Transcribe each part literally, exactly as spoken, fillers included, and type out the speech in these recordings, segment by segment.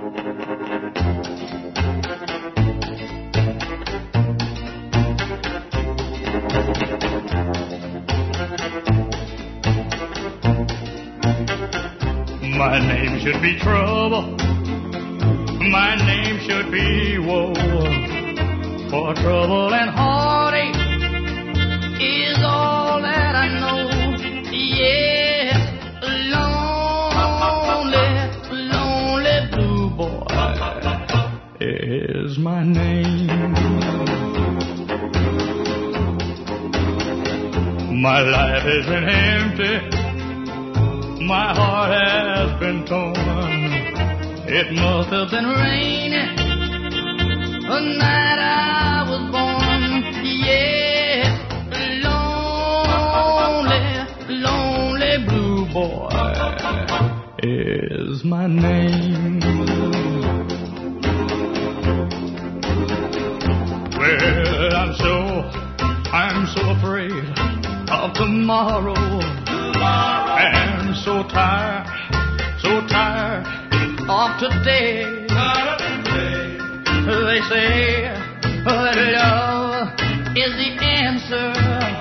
My name should be trouble. My name should be woe. For trouble and heartache is all that I know. Yes, lonely, lonely blue boy is my name. My life has been empty. My heart has been torn. It must have been raining the night I was born. Yes, lonely, lonely blue boy is my name. Well, I'm so, I'm so afraid of tomorrow. Tomorrow. And so tired, so tired of today. They say that love is the answer,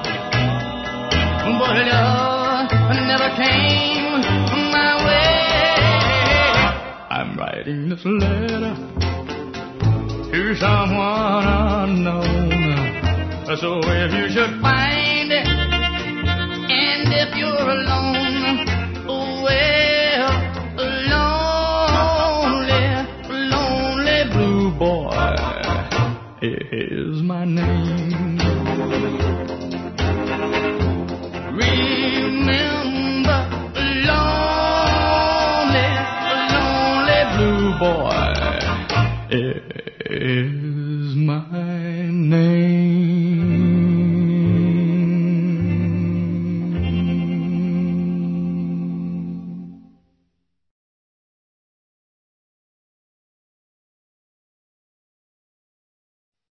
but love never came my way. I'm writing this letter to someone unknown. So if you should find it, and if you're alone, well, lonely, lonely blue boy is my name. Remember, lonely, lonely blue boy is my